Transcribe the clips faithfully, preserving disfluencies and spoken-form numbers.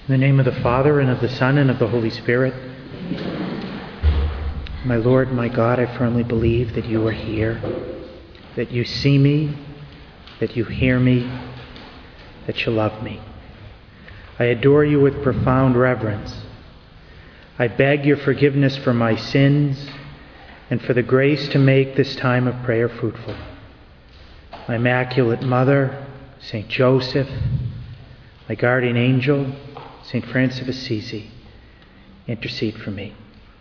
In the name of the Father, and of the Son, and of the Holy Spirit. My Lord, my God, I firmly believe that you are here, that you see me, that you hear me, that you love me. I adore you with profound reverence. I beg your forgiveness for my sins and for the grace to make this time of prayer fruitful. My Immaculate Mother, Saint Joseph, my guardian angel, Saint Francis of Assisi, intercede for me.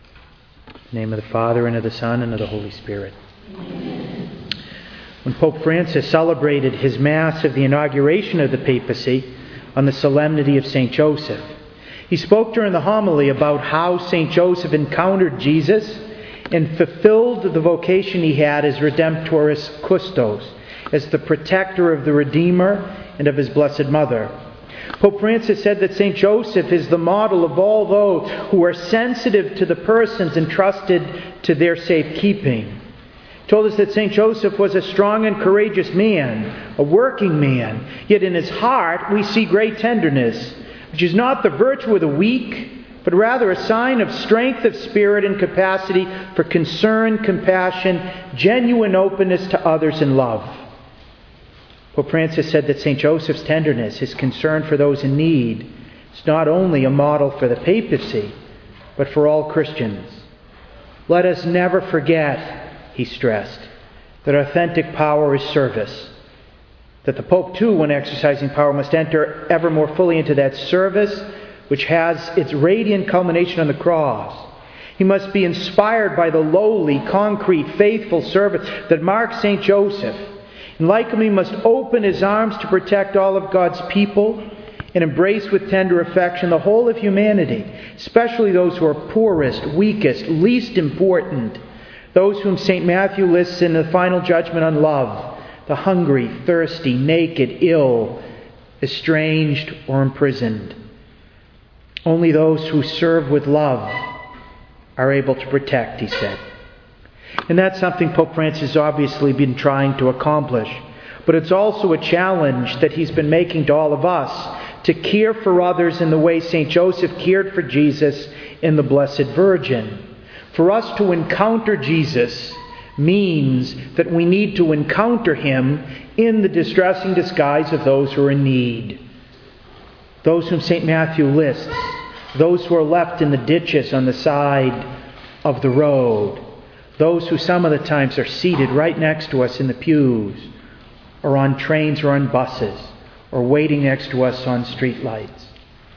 In the name of the Father, and of the Son, and of the Holy Spirit. Amen. When Pope Francis celebrated his Mass of the inauguration of the papacy on the solemnity of Saint Joseph, he spoke during the homily about how Saint Joseph encountered Jesus and fulfilled the vocation he had as Redemptoris Custos, as the protector of the Redeemer and of his Blessed Mother. Pope Francis said that Saint Joseph is the model of all those who are sensitive to the persons entrusted to their safekeeping. He told us that Saint Joseph was a strong and courageous man, a working man, yet in his heart we see great tenderness, which is not the virtue of the weak, but rather a sign of strength of spirit and capacity for concern, compassion, genuine openness to others in love. Pope Francis said that Saint Joseph's tenderness, his concern for those in need, is not only a model for the papacy, but for all Christians. Let us never forget, he stressed, that authentic power is service. That the Pope, too, when exercising power, must enter ever more fully into that service which has its radiant culmination on the cross. He must be inspired by the lowly, concrete, faithful service that marks Saint Joseph. And like him, he must open his arms to protect all of God's people and embrace with tender affection the whole of humanity, especially those who are poorest, weakest, least important, those whom Saint Matthew lists in the final judgment on love, the hungry, thirsty, naked, ill, estranged, or imprisoned. Only those who serve with love are able to protect, he said. And that's something Pope Francis has obviously been trying to accomplish. But it's also a challenge that he's been making to all of us to care for others in the way Saint Joseph cared for Jesus and the Blessed Virgin. For us to encounter Jesus means that we need to encounter him in the distressing disguise of those who are in need. Those whom Saint Matthew lists, those who are left in the ditches on the side of the road, those who some of the times are seated right next to us in the pews, or on trains or on buses, or waiting next to us on street lights.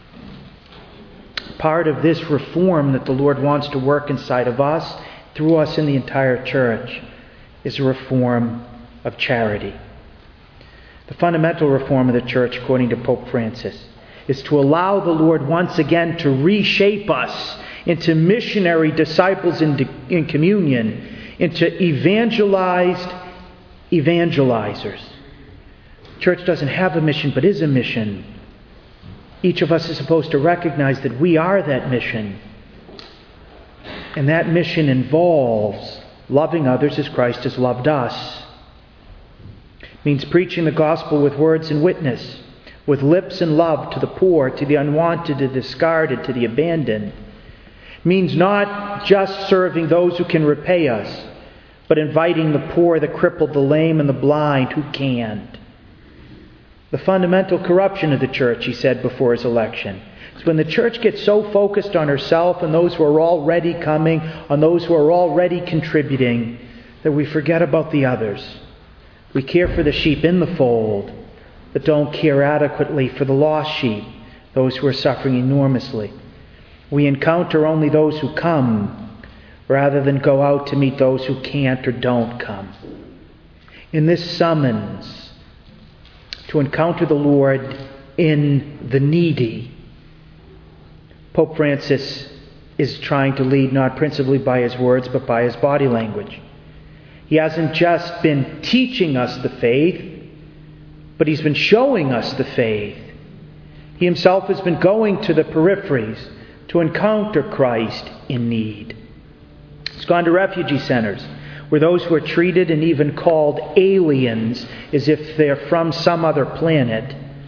Part of this reform that the Lord wants to work inside of us, through us in the entire church, is a reform of charity. The fundamental reform of the church, according to Pope Francis, is to allow the Lord once again to reshape us into missionary disciples in, in communion, into evangelized evangelizers. Church doesn't have a mission, but is a mission. Each of us is supposed to recognize that we are that mission. And that mission involves loving others as Christ has loved us. It means preaching the gospel with words and witness, with lips and love to the poor, to the unwanted, to the discarded, to the abandoned. Means not just serving those who can repay us, but inviting the poor, the crippled, the lame, and the blind who can't. The fundamental corruption of the church, he said before his election, is when the church gets so focused on herself and those who are already coming, on those who are already contributing, that we forget about the others. We care for the sheep in the fold, but don't care adequately for the lost sheep, those who are suffering enormously. We encounter only those who come, rather than go out to meet those who can't or don't come. In this summons to encounter the Lord in the needy, Pope Francis is trying to lead not principally by his words, but by his body language. He hasn't just been teaching us the faith, but he's been showing us the faith. He himself has been going to the peripheries to encounter Christ in need. He's gone to refugee centers where those who are treated and even called aliens as if they're from some other planet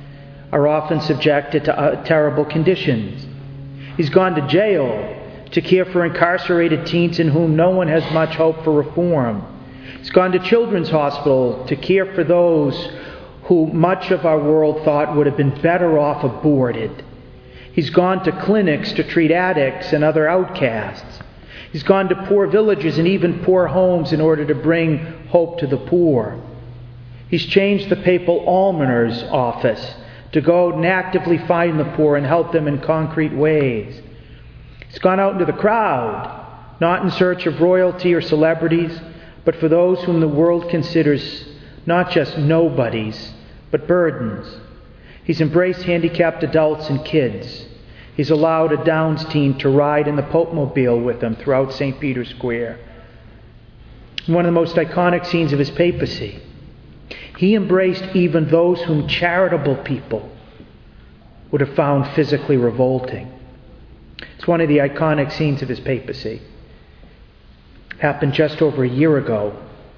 are often subjected to uh, terrible conditions. He's gone to jail to care for incarcerated teens in whom no one has much hope for reform. He's gone to children's hospital to care for those who much of our world thought would have been better off aborted. He's gone to clinics to treat addicts and other outcasts. He's gone to poor villages and even poor homes in order to bring hope to the poor. He's changed the papal almoner's office to go out and actively find the poor and help them in concrete ways. He's gone out into the crowd, not in search of royalty or celebrities, but for those whom the world considers not just nobodies, but burdens. He's embraced handicapped adults and kids. He's allowed a Downs teen to ride in the Pope-mobile with him throughout Saint Peter's Square. One of the most iconic scenes of his papacy, he embraced even those whom charitable people would have found physically revolting. It's one of the iconic scenes of his papacy. It happened just over a year ago.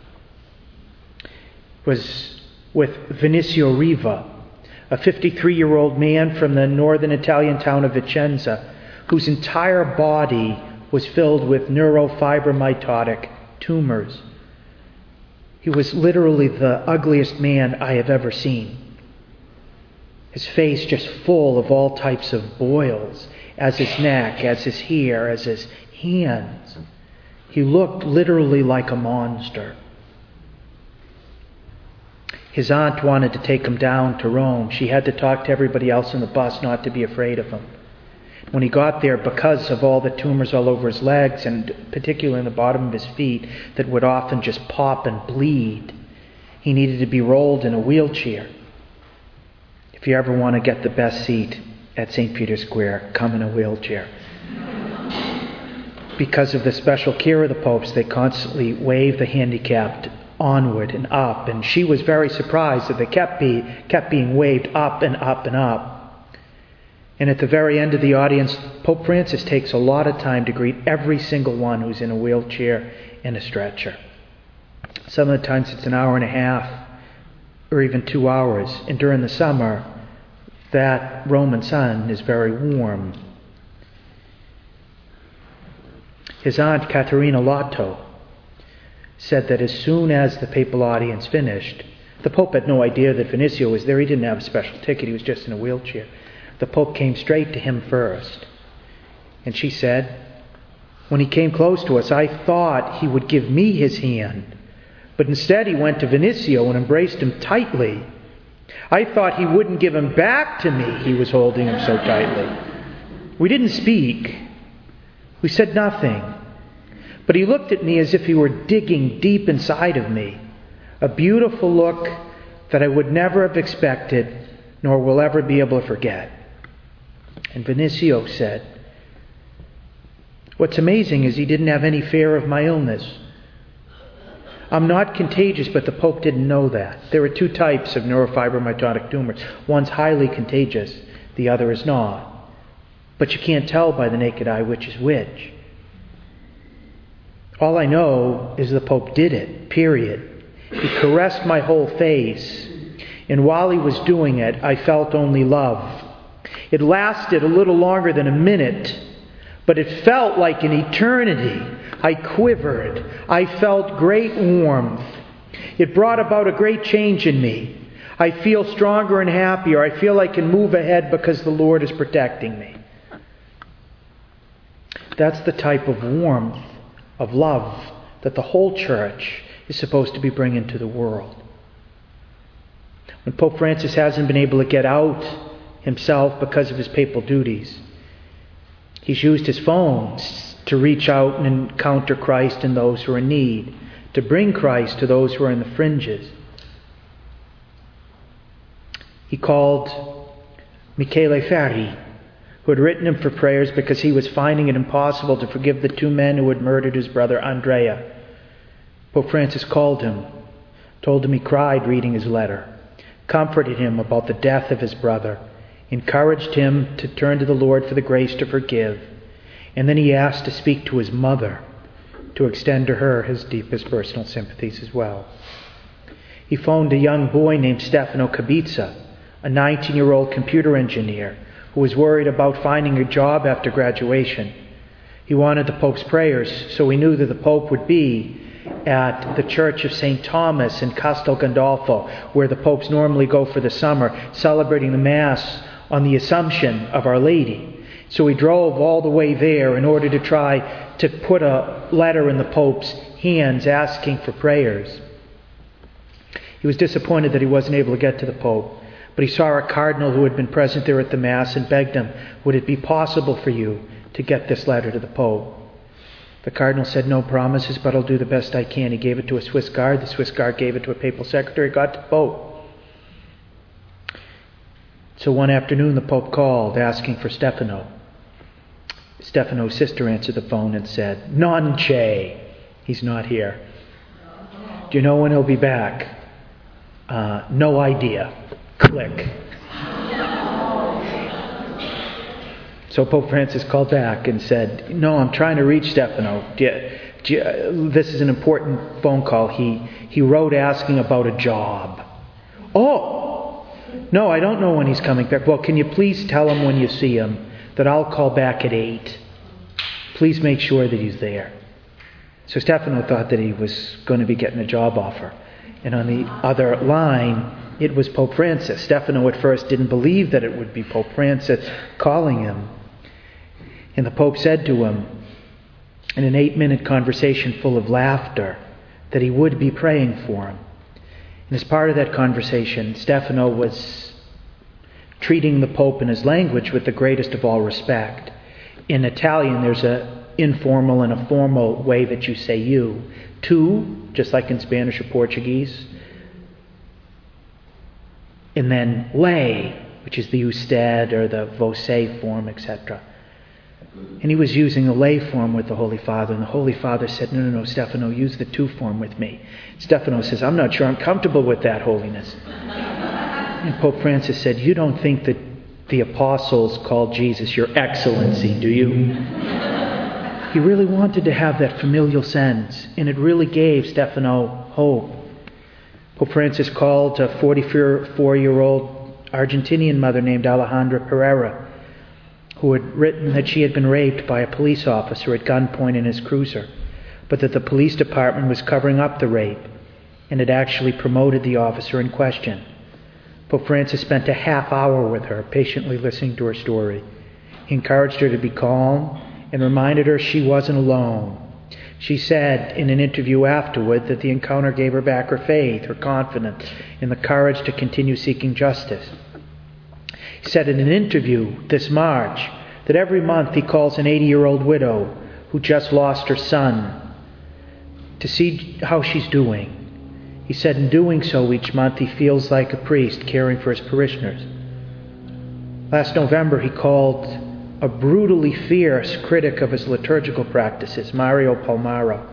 It was with Vinicio Riva, a fifty-three-year-old man from the northern Italian town of Vicenza, whose entire body was filled with neurofibromatotic tumors. He was literally the ugliest man I have ever seen. His face just full of all types of boils, as his neck, as his hair, as his hands. He looked literally like a monster. His aunt wanted to take him down to Rome. She had to talk to everybody else in the bus not to be afraid of him. When he got there, because of all the tumors all over his legs, and particularly in the bottom of his feet, that would often just pop and bleed, he needed to be rolled in a wheelchair. If you ever want to get the best seat at Saint Peter's Square, come in a wheelchair. Because of the special care of the popes, they constantly waved the handicapped onward and up, and she was very surprised that they kept, be, kept being waved up and up and up. And at the very end of the audience, Pope Francis takes a lot of time to greet every single one who's in a wheelchair and a stretcher. Some of the times it's an hour and a half or even two hours. And during the summer, that Roman sun is very warm. His aunt, Caterina Lotto, said that as soon as the papal audience finished, the Pope had no idea that Vinicio was there. He didn't have a special ticket. He was just in a wheelchair. The Pope came straight to him first. And she said, when he came close to us, I thought he would give me his hand. But instead he went to Vinicio and embraced him tightly. I thought he wouldn't give him back to me. He was holding him so tightly. We didn't speak. We said nothing. But he looked at me as if he were digging deep inside of me. A beautiful look that I would never have expected, nor will ever be able to forget. And Vinicio said, what's amazing is he didn't have any fear of my illness. I'm not contagious, but the Pope didn't know that. There are two types of neurofibromatotic tumors. One's highly contagious, the other is not. But you can't tell by the naked eye which is which. All I know is the Pope did it, period. He caressed my whole face, and while he was doing it, I felt only love. It lasted a little longer than a minute, but it felt like an eternity. I quivered. I felt great warmth. It brought about a great change in me. I feel stronger and happier. I feel I can move ahead because the Lord is protecting me. That's the type of warmth, of love, that the whole church is supposed to be bringing to the world. When Pope Francis hasn't been able to get out himself because of his papal duties, he's used his phones to reach out and encounter Christ in those who are in need, to bring Christ to those who are in the fringes. He called Michele Ferri, who had written him for prayers because he was finding it impossible to forgive the two men who had murdered his brother Andrea. Pope Francis called him, told him he cried reading his letter, comforted him about the death of his brother, encouraged him to turn to the Lord for the grace to forgive, and then he asked to speak to his mother, to extend to her his deepest personal sympathies as well. He phoned a young boy named Stefano Kabitsa, a nineteen-year-old computer engineer who was worried about finding a job after graduation. He wanted the Pope's prayers, so he knew that the Pope would be at the Church of Saint Thomas in Castel Gandolfo, where the popes normally go for the summer, celebrating the Mass on the Assumption of Our Lady. So he drove all the way there in order to try to put a letter in the Pope's hands asking for prayers. He was disappointed that he wasn't able to get to the Pope, but he saw a cardinal who had been present there at the Mass and begged him, "Would it be possible for you to get this letter to the Pope?" The cardinal said, "No promises, but I'll do the best I can." He gave it to a Swiss guard. The Swiss guard gave it to a papal secretary. It got to the Pope. So one afternoon the Pope called asking for Stefano. Stefano's sister answered the phone and said, "Non c'è. He's not here." "Do you know when he'll be back?" Uh, no idea. Click. So Pope Francis called back and said, "No, I'm trying to reach Stefano. Do you, do you, this is an important phone call. He, he wrote asking about a job." "Oh, no, I don't know when he's coming back." "Well, can you please tell him when you see him that I'll call back at eight? Please make sure that he's there." So Stefano thought that he was going to be getting a job offer. And on the other line, it was Pope Francis. Stefano at first didn't believe that it would be Pope Francis calling him. And the Pope said to him, in an eight-minute conversation full of laughter, that he would be praying for him. And as part of that conversation, Stefano was treating the Pope in his language with the greatest of all respect. In Italian, there's an informal and a formal way that you say you. Tu, just like in Spanish or Portuguese. And then lei, which is the usted or the você form, et cetera. And he was using the lei form with the Holy Father, and the Holy Father said, no, no, no, Stefano, use the tu form with me. Stefano says, "I'm not sure I'm comfortable with that, Holiness." And Pope Francis said, "You don't think that the apostles called Jesus Your Excellency, do you?" He really wanted to have that familial sense, and it really gave Stefano hope. Pope Francis called a forty-four-year-old Argentinian mother named Alejandra Pereira, who had written that she had been raped by a police officer at gunpoint in his cruiser, but that the police department was covering up the rape and had actually promoted the officer in question. Pope Francis spent a half hour with her, patiently listening to her story. He encouraged her to be calm and reminded her she wasn't alone. She said in an interview afterward that the encounter gave her back her faith, her confidence, and the courage to continue seeking justice. He said in an interview this March that every month he calls an eighty-year-old widow who just lost her son to see how she's doing. He said in doing so each month he feels like a priest caring for his parishioners. Last November he called a brutally fierce critic of his liturgical practices, Mario Palmaro.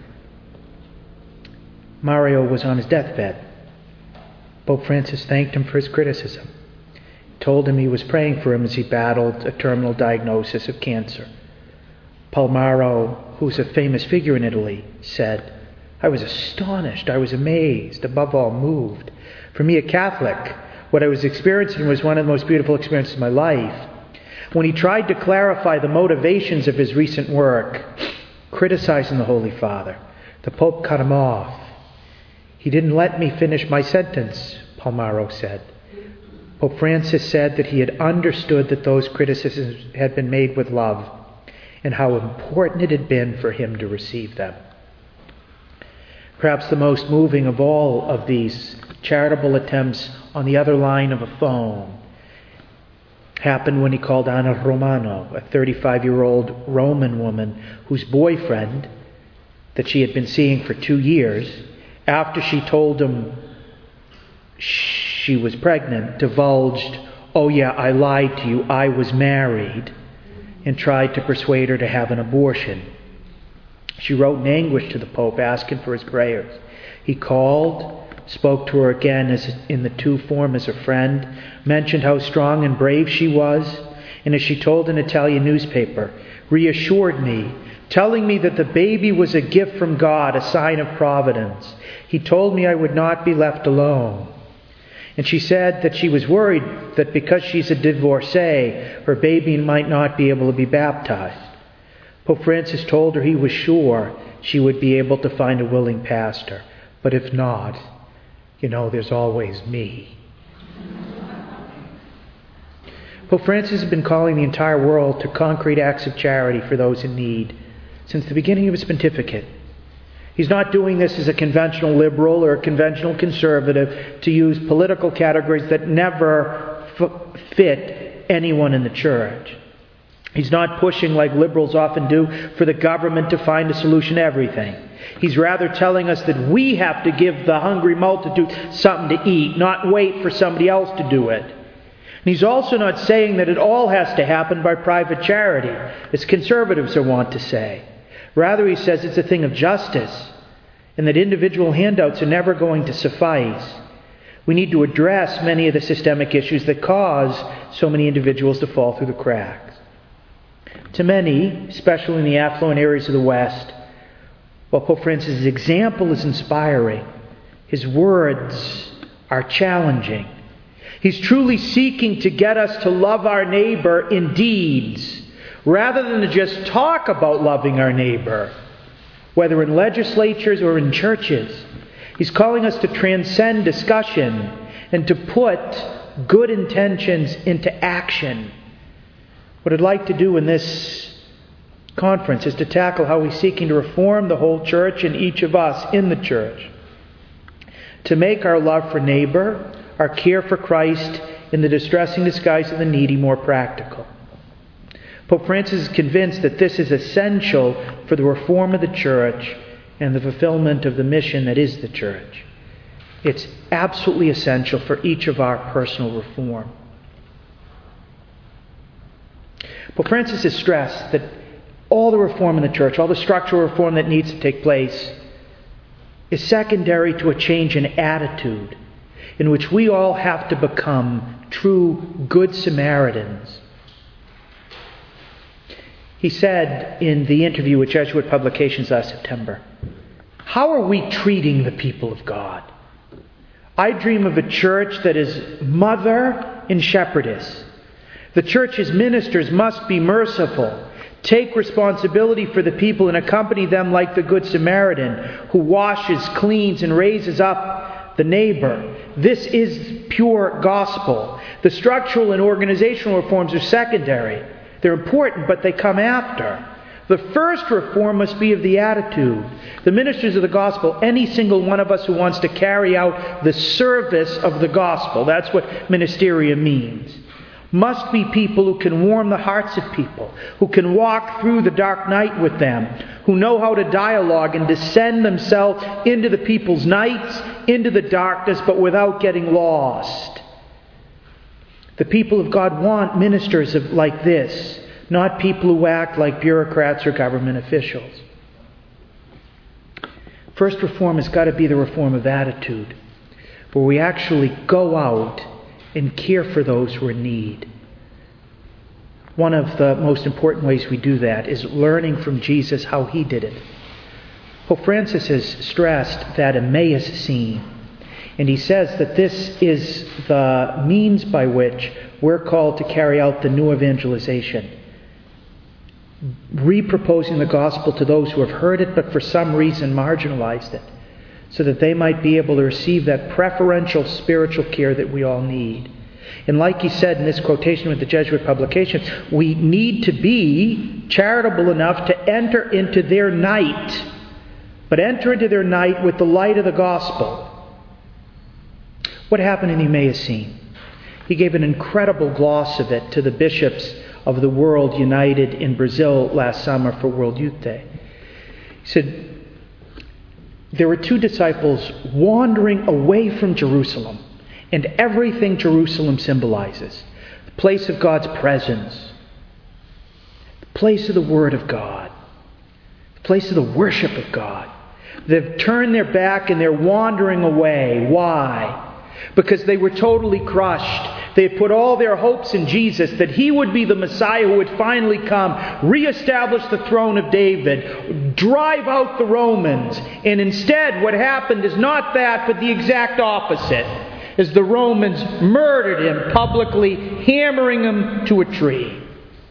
Mario was on his deathbed. Pope Francis thanked him for his criticism. Told him he was praying for him as he battled a terminal diagnosis of cancer. Palmaro, who's a famous figure in Italy, said, "I was astonished, I was amazed, above all moved. For me, a Catholic, what I was experiencing was one of the most beautiful experiences of my life." When he tried to clarify the motivations of his recent work, criticizing the Holy Father, the Pope cut him off. "He didn't let me finish my sentence," Palmaro said. Pope Francis said that he had understood that those criticisms had been made with love and how important it had been for him to receive them. Perhaps the most moving of all of these charitable attempts on the other line of a phone happened when he called Anna Romano, a thirty-five-year-old Roman woman whose boyfriend, that she had been seeing for two years, after she told him she was pregnant, divulged, "Oh yeah, I lied to you, I was married," and tried to persuade her to have an abortion. She wrote in anguish to the Pope asking for his prayers. He called, spoke to her again as in the tu form as a friend, mentioned how strong and brave she was, and as she told an Italian newspaper, reassured me, telling me that the baby was a gift from God, a sign of providence. He told me I would not be left alone. And she said that she was worried that because she's a divorcee, her baby might not be able to be baptized. Pope Francis told her he was sure she would be able to find a willing pastor. But if not, you know, there's always me. Pope Francis has been calling the entire world to concrete acts of charity for those in need since the beginning of his pontificate. He's not doing this as a conventional liberal or a conventional conservative to use political categories that never f- fit anyone in the church. He's not pushing, like liberals often do, for the government to find a solution to everything. He's rather telling us that we have to give the hungry multitude something to eat, not wait for somebody else to do it. And he's also not saying that it all has to happen by private charity, as conservatives are wont to say. Rather, he says it's a thing of justice, and that individual handouts are never going to suffice. We need to address many of the systemic issues that cause so many individuals to fall through the cracks. To many, especially in the affluent areas of the West, while Pope Francis' example is inspiring, his words are challenging. He's truly seeking to get us to love our neighbor in deeds, rather than to just talk about loving our neighbor, whether in legislatures or in churches. He's calling us to transcend discussion and to put good intentions into action. What I'd like to do in this conference is to tackle how he's seeking to reform the whole church and each of us in the church, to make our love for neighbor, our care for Christ in the distressing disguise of the needy, more practical. Pope Francis is convinced that this is essential for the reform of the church and the fulfillment of the mission that is the church. It's absolutely essential for each of our personal reform. Pope Francis has stressed that all the reform in the church, all the structural reform that needs to take place, is secondary to a change in attitude in which we all have to become true Good Samaritans. He said in the interview with Jesuit Publications last September, "How are we treating the people of God? I dream of a church that is mother and shepherdess. The church's ministers must be merciful, take responsibility for the people and accompany them like the Good Samaritan who washes, cleans, and raises up the neighbor. This is pure gospel. The structural and organizational reforms are secondary. They're important, but they come after. The first reform must be of the attitude. The ministers of the gospel, any single one of us who wants to carry out the service of the gospel, that's what ministerium means, must be people who can warm the hearts of people, who can walk through the dark night with them, who know how to dialogue and descend themselves into the people's nights, into the darkness, but without getting lost. The people of God want ministers of, like this, not people who act like bureaucrats or government officials. First reform has got to be the reform of attitude, where we actually go out and care for those who are in need. One of the most important ways we do that is learning from Jesus how he did it. Pope Francis has stressed that Emmaus scene, and he says that this is the means by which we're called to carry out the new evangelization, reproposing the gospel to those who have heard it but for some reason marginalized it, so that they might be able to receive that preferential spiritual care that we all need. And like he said in this quotation with the Jesuit Publications, we need to be charitable enough to enter into their night, but enter into their night with the light of the gospel. What happened in the Emmaus scene? He gave an incredible gloss of it to the bishops of the world united in Brazil last summer for World Youth Day. He said, there were two disciples wandering away from Jerusalem and everything Jerusalem symbolizes. The place of God's presence, the place of the Word of God, the place of the worship of God. They've turned their back and they're wandering away. Why? Because they were totally crushed. They had put all their hopes in Jesus, that he would be the Messiah who would finally come, reestablish the throne of David, drive out the Romans. And instead, what happened is not that, but the exact opposite. as the Romans murdered him publicly, hammering him to a tree.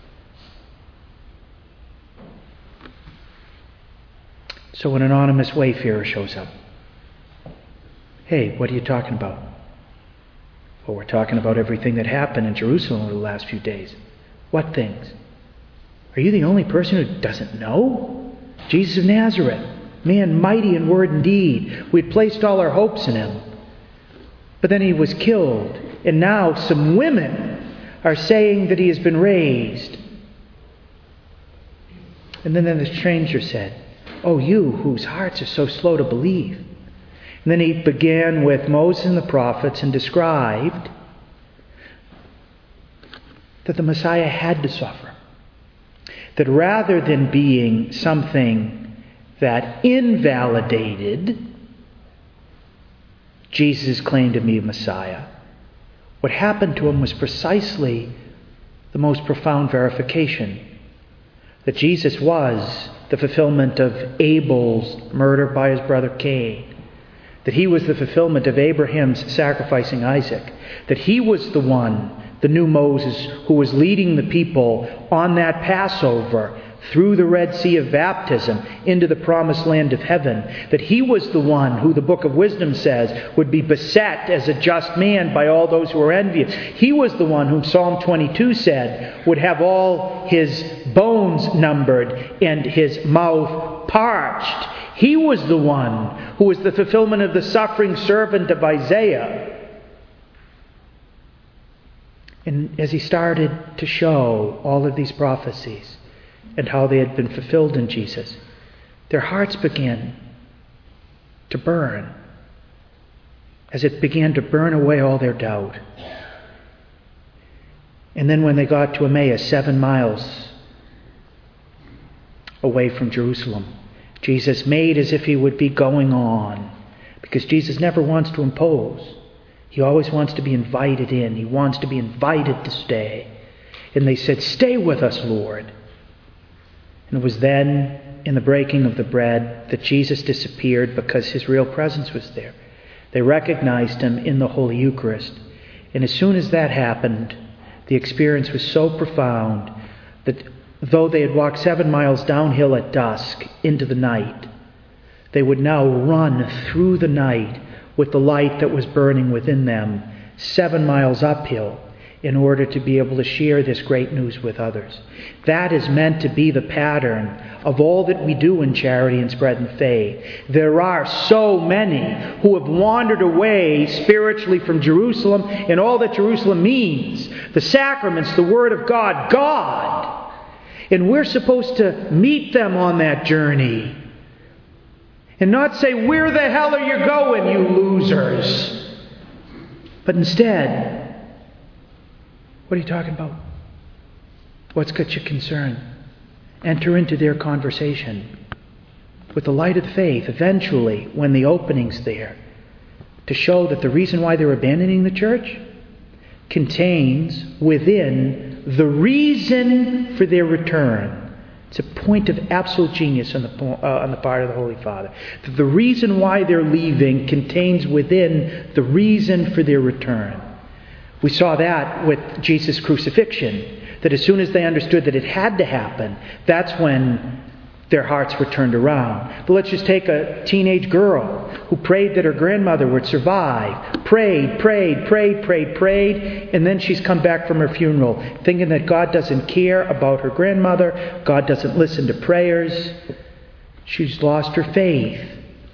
So an anonymous wayfarer shows up. Hey, what are you talking about? Well, we're talking about everything that happened in Jerusalem over the last few days. What things? Are you the only person who doesn't know? Jesus of Nazareth, man mighty in word and deed. We had placed all our hopes in him. But then he was killed. And now some women are saying that he has been raised. And then, then the stranger said, oh, you whose hearts are so slow to believe. And then he began with Moses and the prophets and described that the Messiah had to suffer. That rather than being something that invalidated Jesus' claim to be Messiah, what happened to him was precisely the most profound verification that Jesus was the fulfillment of Abel's murder by his brother Cain, that he was the fulfillment of Abraham's sacrificing Isaac, that he was the one, the new Moses, who was leading the people on that Passover through the Red Sea of baptism into the promised land of heaven, that he was the one who the Book of Wisdom says would be beset as a just man by all those who are envious. He was the one whom Psalm twenty-two said would have all his bones numbered and his mouth parched. He was the one who was the fulfillment of the suffering servant of Isaiah. And as he started to show all of these prophecies and how they had been fulfilled in Jesus, their hearts began to burn as it began to burn away all their doubt. And then when they got to Emmaus, seven miles away from Jerusalem, Jesus made as if he would be going on, because Jesus never wants to impose. He always wants to be invited in. He wants to be invited to stay. And they said, stay with us, Lord. And it was then, in the breaking of the bread, that Jesus disappeared because his real presence was there. They recognized him in the Holy Eucharist. And as soon as that happened, the experience was so profound that though they had walked seven miles downhill at dusk into the night, they would now run through the night with the light that was burning within them, seven miles uphill, in order to be able to share this great news with others. That is meant to be the pattern of all that we do in charity and spread in faith. There are so many who have wandered away spiritually from Jerusalem and all that Jerusalem means. The sacraments, the Word of God, God. And we're supposed to meet them on that journey. And not say, where the hell are you going, you losers? But instead, what are you talking about? What's got you concerned? Enter into their conversation with the light of faith, eventually, when the opening's there, to show that the reason why they're abandoning the church contains within the reason for their return. It's a point of absolute genius on the, uh, on the part of the Holy Father. That the reason why they're leaving contains within the reason for their return. We saw that with Jesus' crucifixion, that as soon as they understood that it had to happen, that's when their hearts were turned around. But let's just take a teenage girl who prayed that her grandmother would survive. Prayed, prayed, prayed, prayed, prayed, and then she's come back from her funeral thinking that God doesn't care about her grandmother, God doesn't listen to prayers. She's lost her faith.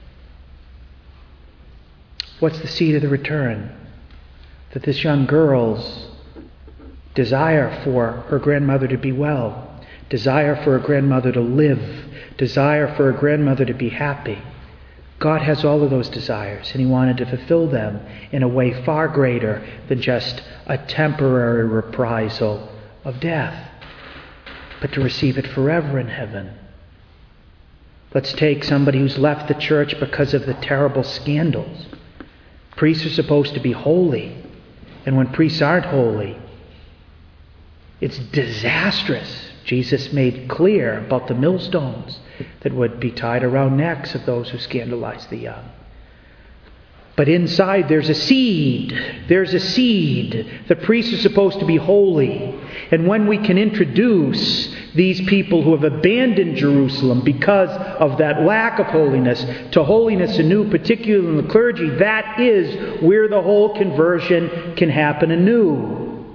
What's the seed of the return? That this young girl's desire for her grandmother to be well, desire for her grandmother to live, desire for her grandmother to be happy. God has all of those desires, and he wanted to fulfill them in a way far greater than just a temporary reprisal of death, but to receive it forever in heaven. Let's take somebody who's left the church because of the terrible scandals. Priests are supposed to be holy. And when priests aren't holy, it's disastrous. Jesus made clear about the millstones that would be tied around necks of those who scandalize the young. But inside there's a seed. There's a seed. The priest is supposed to be holy. And when we can introduce these people who have abandoned Jerusalem because of that lack of holiness to holiness anew, particularly in the clergy, that is where the whole conversion can happen anew.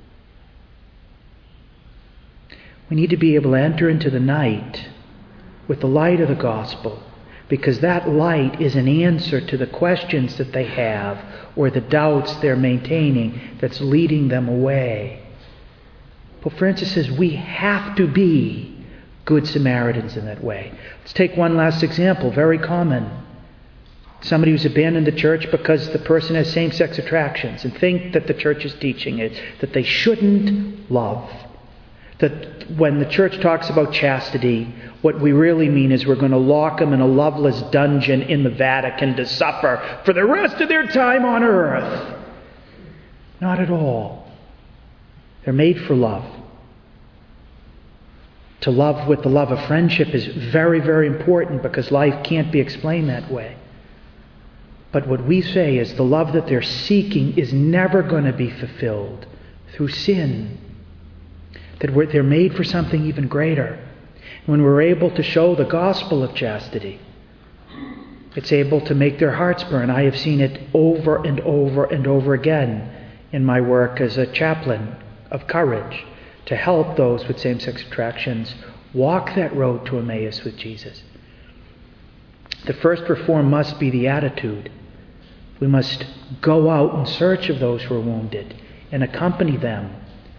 We need to be able to enter into the night with the light of the gospel, because that light is an answer to the questions that they have or the doubts they're maintaining that's leading them away. Pope Francis says we have to be good Samaritans in that way. Let's take one last example, very common. Somebody who's abandoned the church because the person has same-sex attractions and think that the church is teaching it, that they shouldn't love. That when the church talks about chastity, what we really mean is we're going to lock them in a loveless dungeon in the Vatican to suffer for the rest of their time on earth. Not at all. They're made for love. To love with the love of friendship is very, very important because life can't be explained that way. But what we say is the love that they're seeking is never going to be fulfilled through sin. That we're, they're made for something even greater. When we're able to show the gospel of chastity, it's able to make their hearts burn. I have seen it over and over and over again in my work as a chaplain of courage to help those with same-sex attractions walk that road to Emmaus with Jesus. The first reform must be the attitude. We must go out in search of those who are wounded and accompany them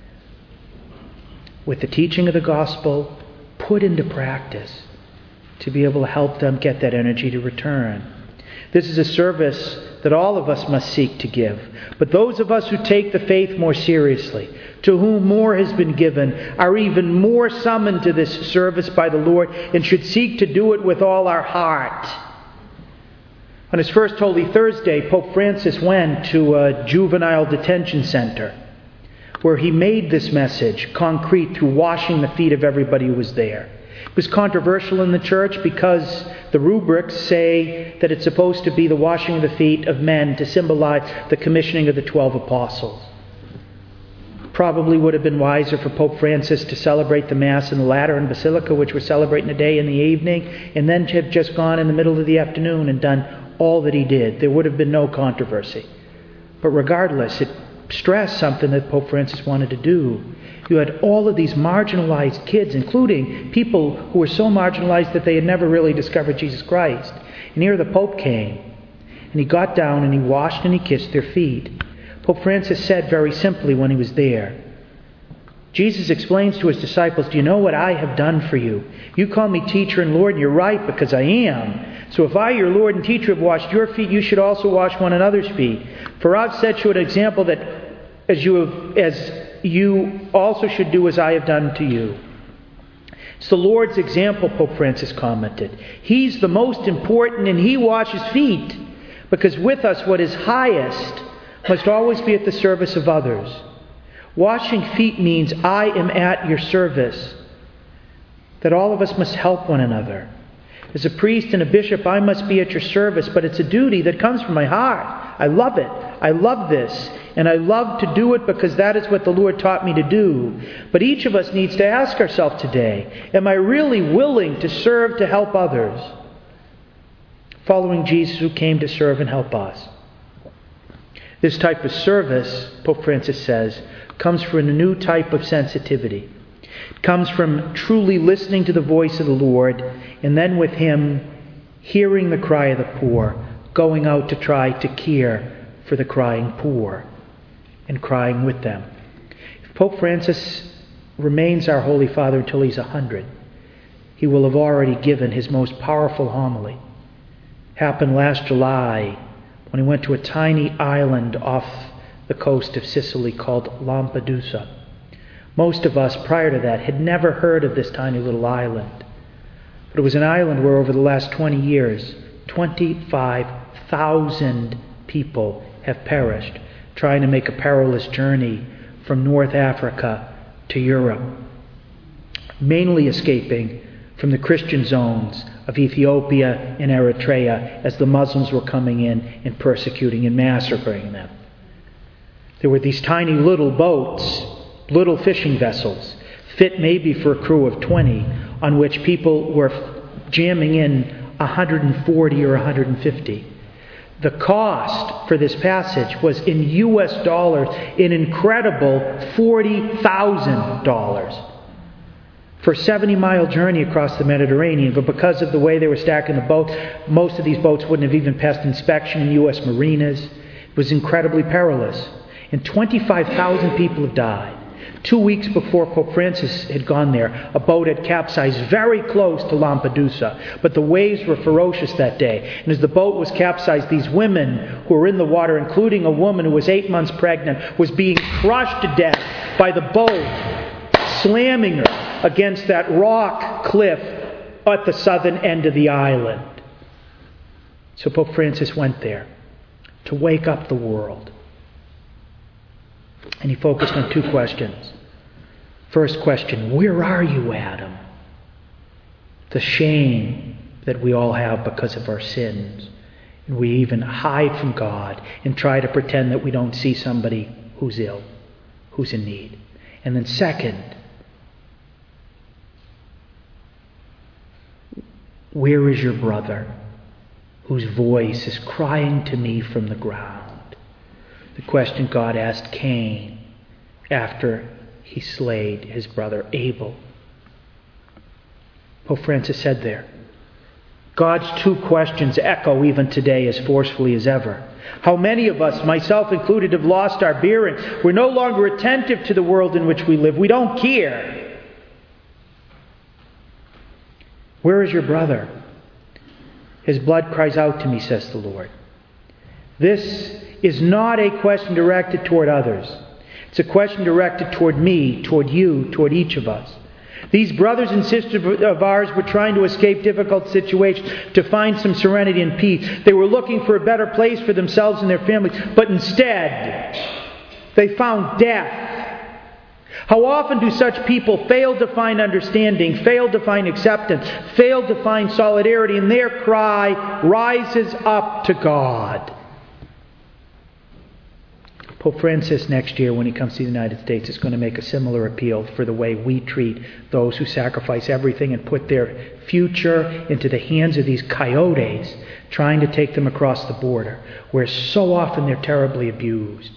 with the teaching of the gospel put into practice to be able to help them get that energy to return. This is a service that all of us must seek to give. But those of us who take the faith more seriously, to whom more has been given, are even more summoned to this service by the Lord and should seek to do it with all our heart. On his first Holy Thursday, Pope Francis went to a juvenile detention center where he made this message concrete through washing the feet of everybody who was there. It was controversial in the church because the rubrics say that it's supposed to be the washing of the feet of men to symbolize the commissioning of the twelve apostles. Probably would have been wiser for Pope Francis to celebrate the Mass in the Lateran Basilica, which we're celebrating today, in the evening, and then to have just gone in the middle of the afternoon and done all that he did. There would have been no controversy. But regardless, it stressed something that Pope Francis wanted to do. You had all of these marginalized kids, including people who were so marginalized that they had never really discovered Jesus Christ. And here the Pope came, and he got down and he washed and he kissed their feet. Pope Francis said very simply when he was there, Jesus explains to his disciples, do you know what I have done for you? You call me teacher and Lord, and you're right, because I am. So if I, your Lord and teacher, have washed your feet, you should also wash one another's feet. For I've set you an example that as you have, as you also should do as I have done to you. It's the Lord's example, Pope Francis commented. He's the most important and he washes feet, because with us what is highest must always be at the service of others. Washing feet means I am at your service, that all of us must help one another. As a priest and a bishop, I must be at your service, but it's a duty that comes from my heart. I love it. I love this. And I love to do it because that is what the Lord taught me to do. But each of us needs to ask ourselves today, am I really willing to serve to help others? Following Jesus, who came to serve and help us. This type of service, Pope Francis says, comes from a new type of sensitivity. It comes from truly listening to the voice of the Lord, and then with Him hearing the cry of the poor, going out to try to care for the crying poor, and crying with them. If Pope Francis remains our Holy Father until he's a hundred, he will have already given his most powerful homily. It happened last July when he went to a tiny island off the coast of Sicily called Lampedusa. Most of us prior to that had never heard of this tiny little island. But it was an island where over the last twenty years, twenty-five thousand people have perished trying to make a perilous journey from North Africa to Europe, mainly escaping from the Christian zones of Ethiopia and Eritrea as the Muslims were coming in and persecuting and massacring them. There were these tiny little boats, little fishing vessels, fit maybe for a crew of twenty, on which people were jamming in one hundred forty or one hundred fifty. The cost for this passage was in U S dollars an incredible forty thousand dollars for a seventy-mile journey across the Mediterranean. But because of the way they were stacking the boat, most of these boats wouldn't have even passed inspection in U S marinas. It was incredibly perilous. And twenty-five thousand people have died. Two weeks before Pope Francis had gone there, a boat had capsized very close to Lampedusa. But the waves were ferocious that day. And as the boat was capsized, these women who were in the water, including a woman who was eight months pregnant, was being crushed to death by the boat slamming her against that rock cliff at the southern end of the island. So Pope Francis went there to wake up the world. And he focused on two questions. First question, where are you, Adam? The shame that we all have because of our sins. And we even hide from God and try to pretend that we don't see somebody who's ill, who's in need. And then second, where is your brother whose voice is crying to me from the ground? The question God asked Cain after he slayed his brother Abel. Pope Francis said there, God's two questions echo even today as forcefully as ever. How many of us, myself included, have lost our bearing? We're no longer attentive to the world in which we live. We don't care. Where is your brother? His blood cries out to me, says the Lord. This is not a question directed toward others. It's a question directed toward me, toward you, toward each of us. These brothers and sisters of ours were trying to escape difficult situations, to find some serenity and peace. They were looking for a better place for themselves and their families, but instead, they found death. How often do such people fail to find understanding, fail to find acceptance, fail to find solidarity, and their cry rises up to God. Pope Francis next year, when he comes to the United States, is going to make a similar appeal for the way we treat those who sacrifice everything and put their future into the hands of these coyotes trying to take them across the border, where so often they're terribly abused.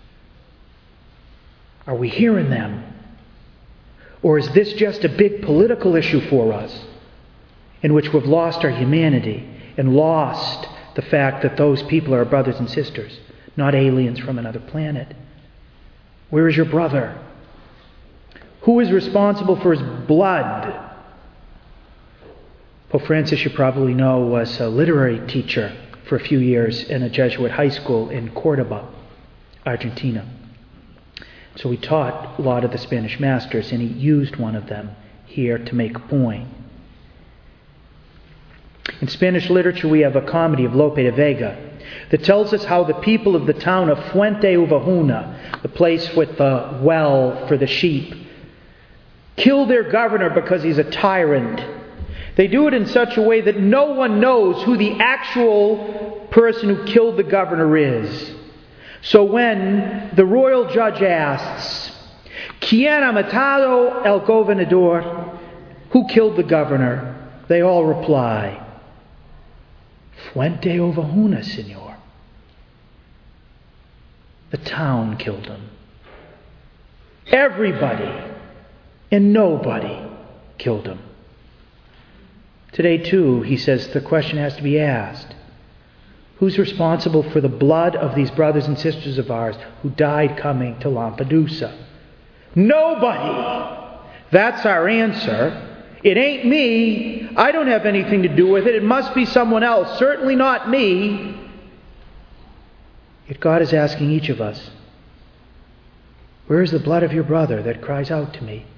Are we hearing them? Or is this just a big political issue for us, in which we've lost our humanity and lost the fact that those people are our brothers and sisters, not aliens from another planet? Where is your brother? Who is responsible for his blood? Pope Francis, you probably know, was a literary teacher for a few years in a Jesuit high school in Cordoba, Argentina. So he taught a lot of the Spanish masters, and he used one of them here to make a point. In Spanish literature, we have a comedy of Lope de Vega that tells us how the people of the town of Fuente Uvahuna, the place with the well for the sheep, kill their governor because he's a tyrant. They do it in such a way that no one knows who the actual person who killed the governor is. So when the royal judge asks, ¿Quién ha matado el gobernador? Who killed the governor? They all reply, Fuente Uvahuna, Señor. The town killed him. Everybody and nobody killed him. Today, too, he says the question has to be asked. Who's responsible for the blood of these brothers and sisters of ours who died coming to Lampedusa? Nobody. That's our answer. It ain't me. I don't have anything to do with it. It must be someone else. Certainly not me. Yet God is asking each of us, where is the blood of your brother that cries out to me?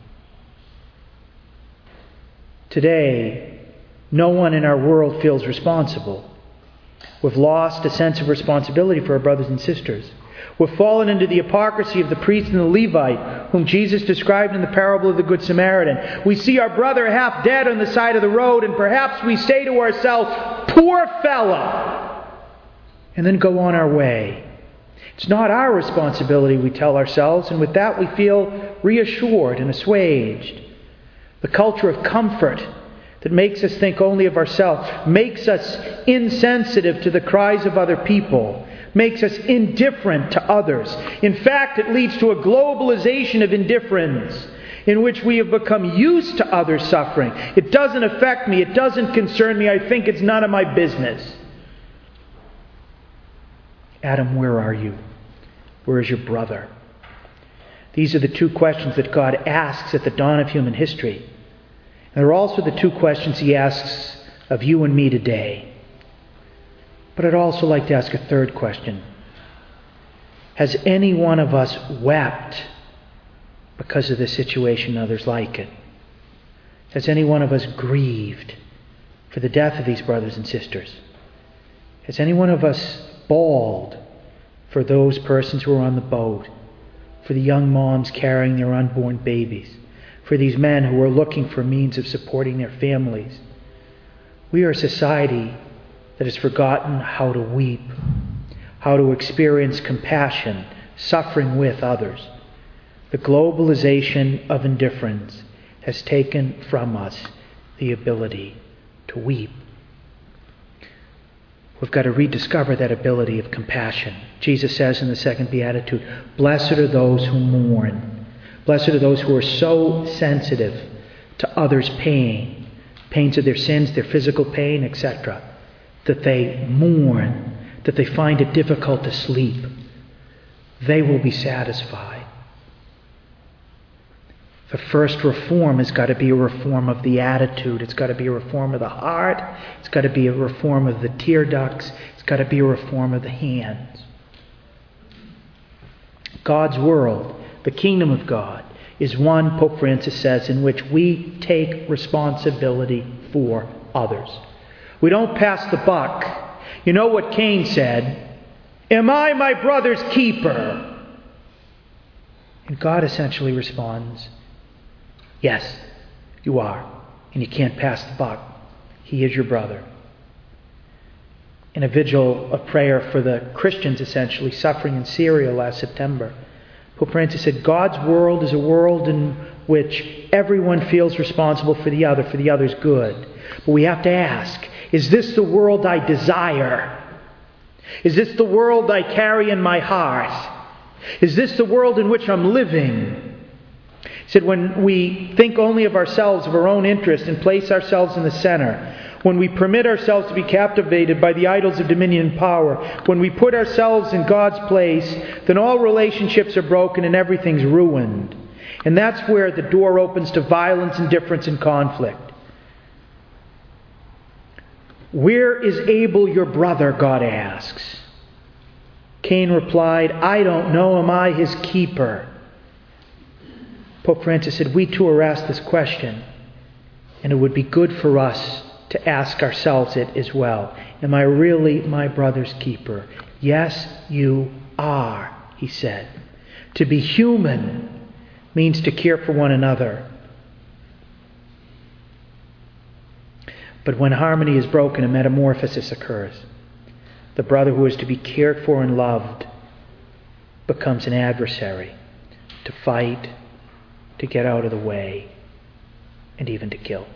Today, no one in our world feels responsible. We've lost a sense of responsibility for our brothers and sisters. We've fallen into the hypocrisy of the priest and the Levite, whom Jesus described in the parable of the Good Samaritan. We see our brother half dead on the side of the road, and perhaps we say to ourselves, "Poor fellow," and then go on our way. It's not our responsibility, we tell ourselves, and with that we feel reassured and assuaged. The culture of comfort that makes us think only of ourselves makes us insensitive to the cries of other people, makes us indifferent to others. In fact, it leads to a globalization of indifference in which we have become used to others' suffering. It doesn't affect me. It doesn't concern me. I think it's none of my business. Adam, where are you? Where is your brother? These are the two questions that God asks at the dawn of human history. And they're also the two questions He asks of you and me today. But I'd also like to ask a third question. Has any one of us wept because of the situation and others like it? Has any one of us grieved for the death of these brothers and sisters? Has any one of us bawled for those persons who are on the boat, for the young moms carrying their unborn babies, for these men who are looking for means of supporting their families? We are a society that has forgotten how to weep, how to experience compassion, suffering with others. The globalization of indifference has taken from us the ability to weep. We've got to rediscover that ability of compassion. Jesus says in the second beatitude, "Blessed are those who mourn." Blessed are those who are so sensitive to others' pain, pains of their sins, their physical pain, et cetera, that they mourn, that they find it difficult to sleep. They will be satisfied. The first reform has got to be a reform of the attitude. It's got to be a reform of the heart. It's got to be a reform of the tear ducts. It's got to be a reform of the hands. God's world, the kingdom of God, is one, Pope Francis says, in which we take responsibility for others. We don't pass the buck. You know what Cain said? "Am I my brother's keeper?" And God essentially responds, "Yes, you are. And you can't pass the buck. He is your brother." In a vigil of prayer for the Christians essentially suffering in Syria last September, Pope Francis said, God's world is a world in which everyone feels responsible for the other, for the other's good. But we have to ask, is this the world I desire? Is this the world I carry in my heart? Is this the world in which I'm living? He said, when we think only of ourselves, of our own interest, and place ourselves in the center, when we permit ourselves to be captivated by the idols of dominion and power, when we put ourselves in God's place, then all relationships are broken and everything's ruined. And that's where the door opens to violence, indifference, and conflict. Where is Abel your brother? God asks. Cain replied, I don't know. Am I his keeper? Pope Francis said, we too are asked this question, and it would be good for us to ask ourselves it as well. Am I really my brother's keeper? Yes, you are, he said. To be human means to care for one another. But when harmony is broken, a metamorphosis occurs. The brother who is to be cared for and loved becomes an adversary, to fight, to get out of the way, and even to kill.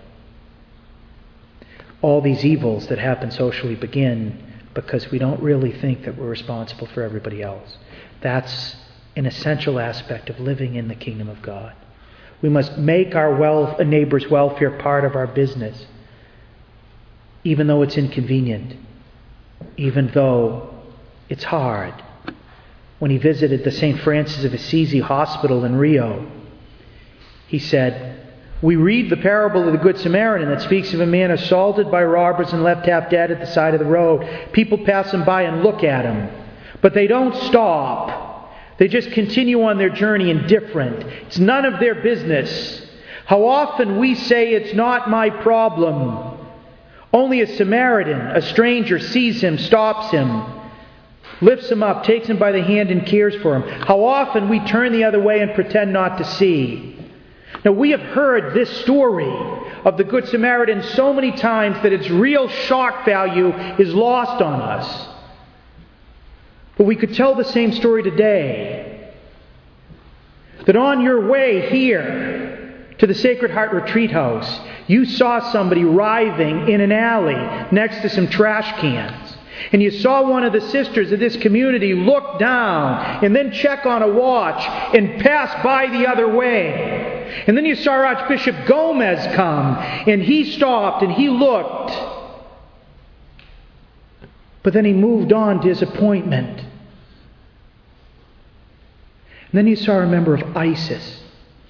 All these evils that happen socially begin because we don't really think that we're responsible for everybody else. That's an essential aspect of living in the kingdom of God. We must make our well, a neighbor's welfare part of our business, even though it's inconvenient, even though it's hard. When he visited the Saint Francis of Assisi Hospital in Rio, he said, we read the parable of the Good Samaritan that speaks of a man assaulted by robbers and left half dead at the side of the road. People pass him by and look at him, but they don't stop. They just continue on their journey indifferent. It's none of their business. How often we say it's not my problem. Only a Samaritan, a stranger, sees him, stops him, lifts him up, takes him by the hand and cares for him. How often we turn the other way and pretend not to see. Now, we have heard this story of the Good Samaritan so many times that its real shock value is lost on us. But we could tell the same story today. That on your way here to the Sacred Heart Retreat House, you saw somebody writhing in an alley next to some trash cans. And you saw one of the sisters of this community look down and then check on a watch and pass by the other way. And then you saw Archbishop Gomez come and he stopped and he looked. But then he moved on to his appointment. And then you saw a member of ISIS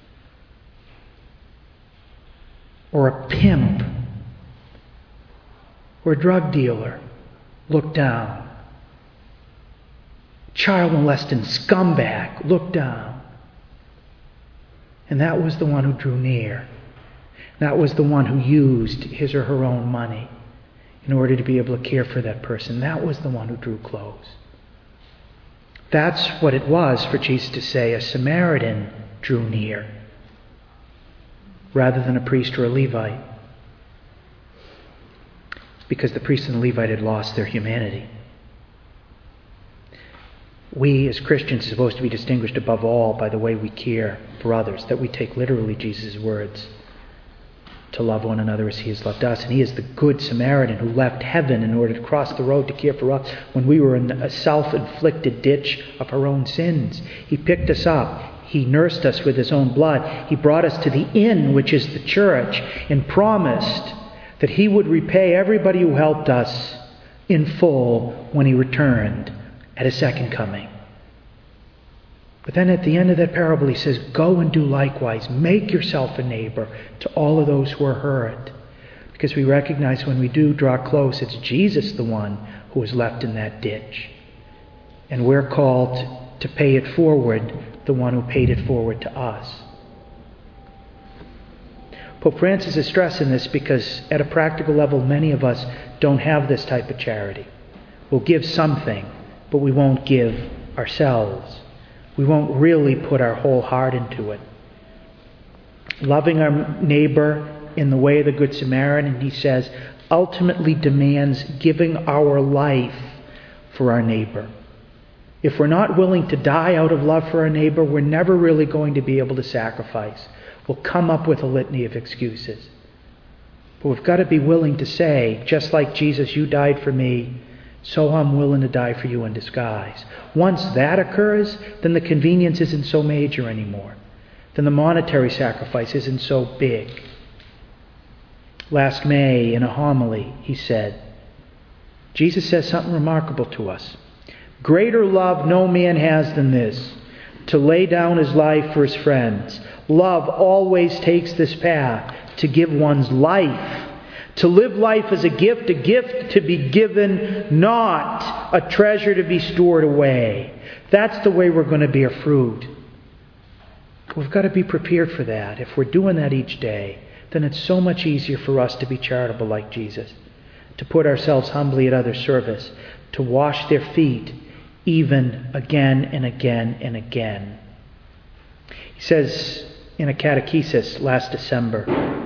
or a pimp or a drug dealer look down. Child molesting scumbag, look down. And that was the one who drew near. That was the one who used his or her own money in order to be able to care for that person. That was the one who drew close. That's what it was for Jesus to say, a Samaritan drew near, rather than a priest or a Levite. Because the priest and the Levite had lost their humanity. We as Christians are supposed to be distinguished above all by the way we care for others, that we take literally Jesus' words to love one another as he has loved us. And he is the Good Samaritan who left heaven in order to cross the road to care for us when we were in a self-inflicted ditch of our own sins. He picked us up. He nursed us with his own blood. He brought us to the inn, which is the church, and promised that he would repay everybody who helped us in full when he returned at his second coming. But then at the end of that parable he says, go and do likewise. Make yourself a neighbor to all of those who are hurt. Because we recognize when we do draw close, it's Jesus the one who was left in that ditch. And we're called to pay it forward, the one who paid it forward to us. Pope Francis is stressing this because at a practical level, many of us don't have this type of charity. We'll give something, but we won't give ourselves. We won't really put our whole heart into it. Loving our neighbor in the way of the Good Samaritan, he says, ultimately demands giving our life for our neighbor. If we're not willing to die out of love for our neighbor, we're never really going to be able to sacrifice. We'll come up with a litany of excuses. But we've got to be willing to say, just like Jesus, you died for me, so I'm willing to die for you in disguise. Once that occurs, then the convenience isn't so major anymore. Then the monetary sacrifice isn't so big. Last May, in a homily, he said, Jesus says something remarkable to us. Greater love no man has than this, to lay down his life for his friends. Love always takes this path, to give one's life. To live life as a gift, a gift to be given, not a treasure to be stored away. That's the way we're going to bear fruit. We've got to be prepared for that. If we're doing that each day, then it's so much easier for us to be charitable like Jesus, to put ourselves humbly at others' service, to wash their feet even again and again and again. He says in a catechesis last December,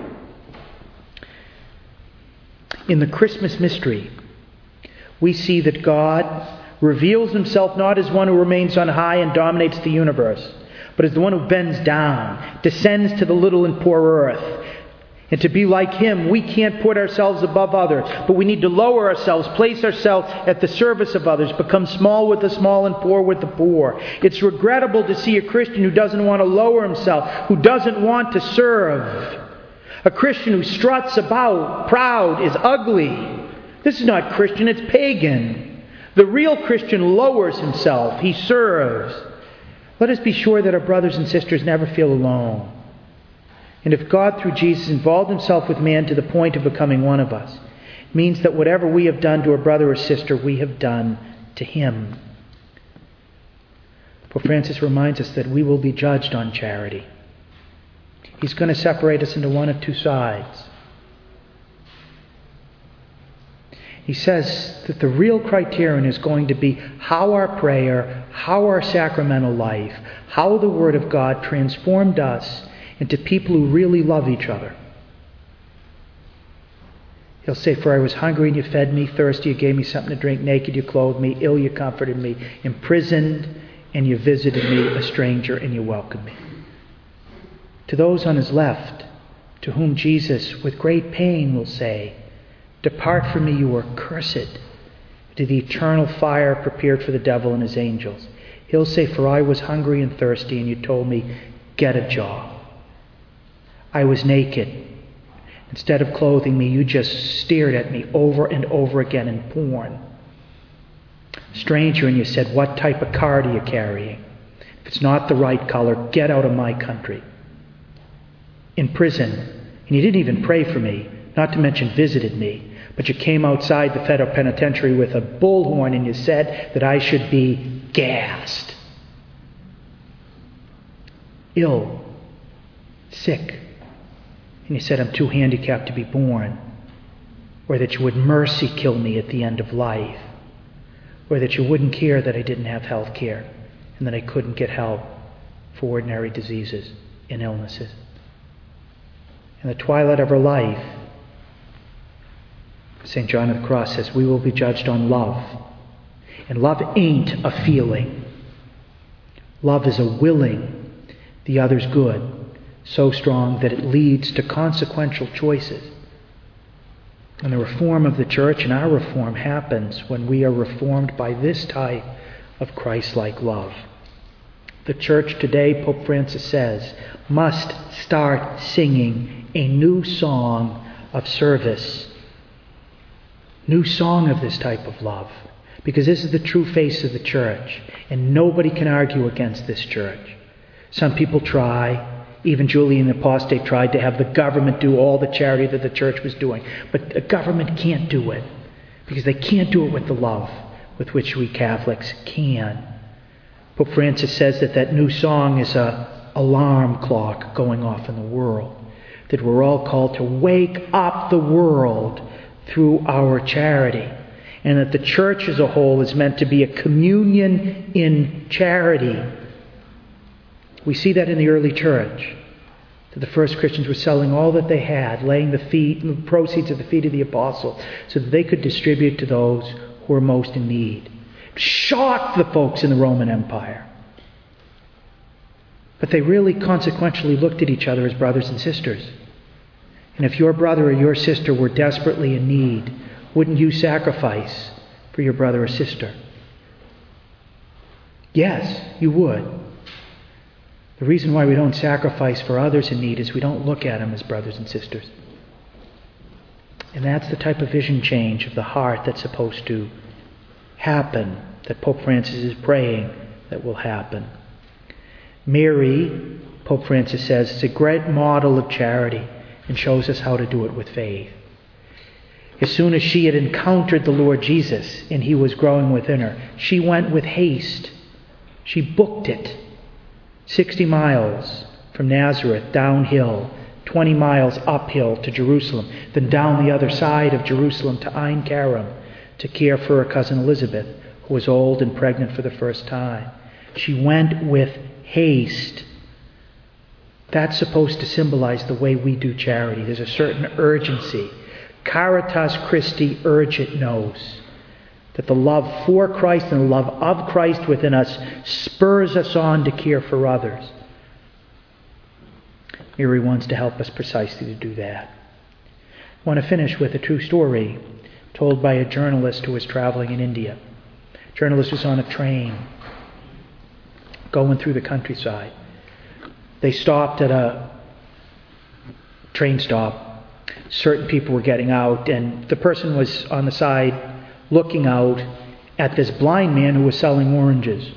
in the Christmas mystery, we see that God reveals himself not as one who remains on high and dominates the universe, but as the one who bends down, descends to the little and poor earth. And to be like him, we can't put ourselves above others, but we need to lower ourselves, place ourselves at the service of others, become small with the small and poor with the poor. It's regrettable to see a Christian who doesn't want to lower himself, who doesn't want to serve. A Christian who struts about, proud, is ugly. This is not Christian, it's pagan. The real Christian lowers himself, he serves. Let us be sure that our brothers and sisters never feel alone. And if God, through Jesus, involved himself with man to the point of becoming one of us, it means that whatever we have done to a brother or sister, we have done to him. Pope Francis reminds us that we will be judged on charity. He's going to separate us into one of two sides. He says that the real criterion is going to be how our prayer, how our sacramental life, how the Word of God transformed us into people who really love each other. He'll say, for I was hungry and you fed me, thirsty you gave me something to drink, naked you clothed me, ill you comforted me, imprisoned and you visited me, a stranger and you welcomed me. To those on his left, to whom Jesus with great pain will say, depart from me, you are cursed, to the eternal fire prepared for the devil and his angels. He'll say, for I was hungry and thirsty and you told me, get a job. I was naked. Instead of clothing me, you just stared at me over and over again in porn. Stranger, and you said, what type of card are you carrying? If it's not the right color, get out of my country. In prison, and you didn't even pray for me, not to mention visited me, but you came outside the federal penitentiary with a bullhorn and you said that I should be gassed. Ill, sick. And you said I'm too handicapped to be born. Or that you would mercy kill me at the end of life. Or that you wouldn't care that I didn't have health care and that I couldn't get help for ordinary diseases and illnesses. In the twilight of our life, Saint John of the Cross says we will be judged on love. And love ain't a feeling. Love is a willing the other's good, so strong that it leads to consequential choices. And the reform of the church and our reform happens when we are reformed by this type of Christ-like love. The church today, Pope Francis says, must start singing a new song of service. New song of this type of love. Because this is the true face of the church. And nobody can argue against this church. Some people try. Even Julian the Apostate tried to have the government do all the charity that the church was doing. But the government can't do it. Because they can't do it with the love with which we Catholics can. Pope Francis says that that new song is an alarm clock going off in the world. That we're all called to wake up the world through our charity. And that the church as a whole is meant to be a communion in charity. We see that in the early church. That the first Christians were selling all that they had, laying the feet, the proceeds at the feet of the apostles, so that they could distribute to those who were most in need. Shocked the folks in the Roman Empire. But they really consequentially looked at each other as brothers and sisters. And if your brother or your sister were desperately in need, wouldn't you sacrifice for your brother or sister? Yes, you would. The reason why we don't sacrifice for others in need is we don't look at them as brothers and sisters. And that's the type of vision change of the heart that's supposed to happen, that Pope Francis is praying that will happen. Mary, Pope Francis says, is a great model of charity and shows us how to do it with faith. As soon as she had encountered the Lord Jesus and he was growing within her, she went with haste. She booked it. sixty miles from Nazareth downhill, twenty miles uphill to Jerusalem, then down the other side of Jerusalem to Ein Karim to care for her cousin Elizabeth, who was old and pregnant for the first time. She went with haste. That's supposed to symbolize the way we do charity. There's a certain urgency. Caritas Christi urgit nos. That the love for Christ and the love of Christ within us spurs us on to care for others. Mary wants to help us precisely to do that. I want to finish with a true story told by a journalist who was traveling in India. The journalist was on a train going through the countryside. They stopped at a train stop. Certain people were getting out, and the person was on the side looking out at this blind man who was selling oranges.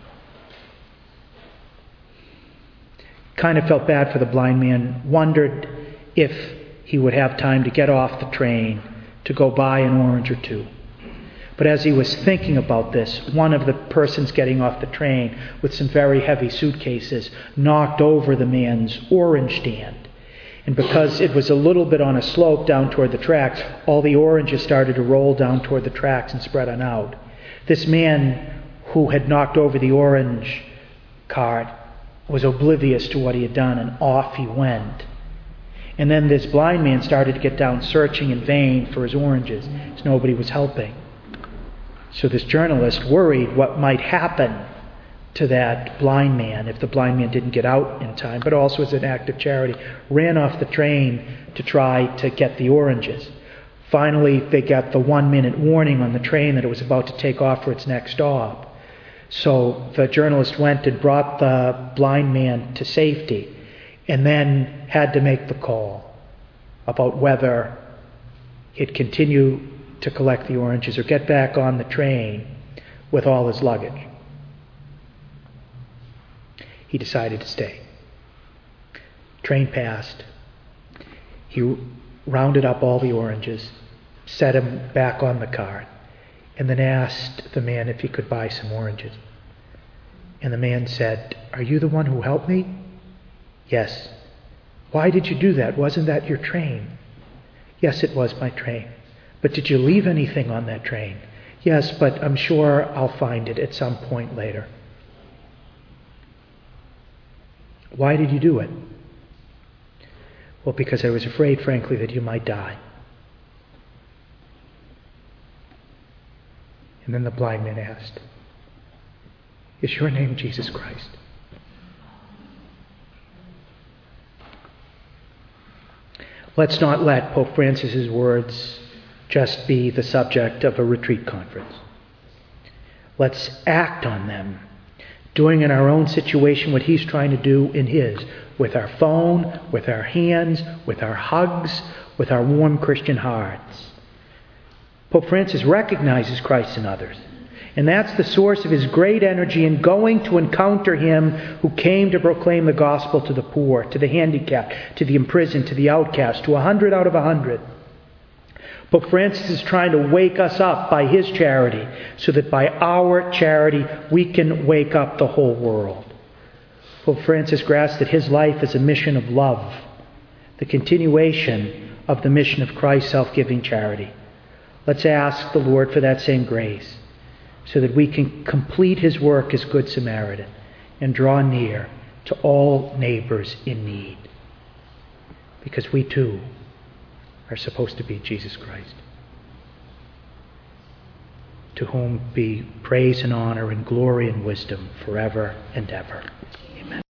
Kind of felt bad for the blind man, wondered if he would have time to get off the train to go buy an orange or two. But as he was thinking about this, one of the persons getting off the train with some very heavy suitcases knocked over the man's orange stand. And because it was a little bit on a slope down toward the tracks, all the oranges started to roll down toward the tracks and spread on out. This man who had knocked over the orange cart was oblivious to what he had done, and off he went. And then this blind man started to get down, searching in vain for his oranges, as nobody was helping. So this journalist, worried what might happen to that blind man if the blind man didn't get out in time, but also as an act of charity, ran off the train to try to get the oranges. Finally, they got the one-minute warning on the train that it was about to take off for its next stop. So the journalist went and brought the blind man to safety, and then had to make the call about whether he'd continue to collect the oranges or get back on the train with all his luggage. He decided to stay. Train passed. He rounded up all the oranges, set him back on the cart, and then asked the man if he could buy some oranges. And the man said, "Are you the one who helped me?" "Yes." "Why did you do that? Wasn't that your train?" "Yes, it was my train." "But did you leave anything on that train?" "Yes, but I'm sure I'll find it at some point later." "Why did you do it?" "Well, because I was afraid, frankly, that you might die." And then the blind man asked, "Is your name Jesus Christ?" Let's not let Pope Francis's words just be the subject of a retreat conference. Let's act on them, doing in our own situation what he's trying to do in his, with our phone, with our hands, with our hugs, with our warm Christian hearts. Pope Francis recognizes Christ in others, and that's the source of his great energy in going to encounter him who came to proclaim the gospel to the poor, to the handicapped, to the imprisoned, to the outcast, to a hundred out of a hundred. Pope Francis is trying to wake us up by his charity, so that by our charity we can wake up the whole world. Pope Francis grasps that his life is a mission of love, the continuation of the mission of Christ's self-giving charity. Let's ask the Lord for that same grace, so that we can complete his work as Good Samaritan and draw near to all neighbors in need. Because we too are supposed to be Jesus Christ, to whom be praise and honor and glory and wisdom forever and ever.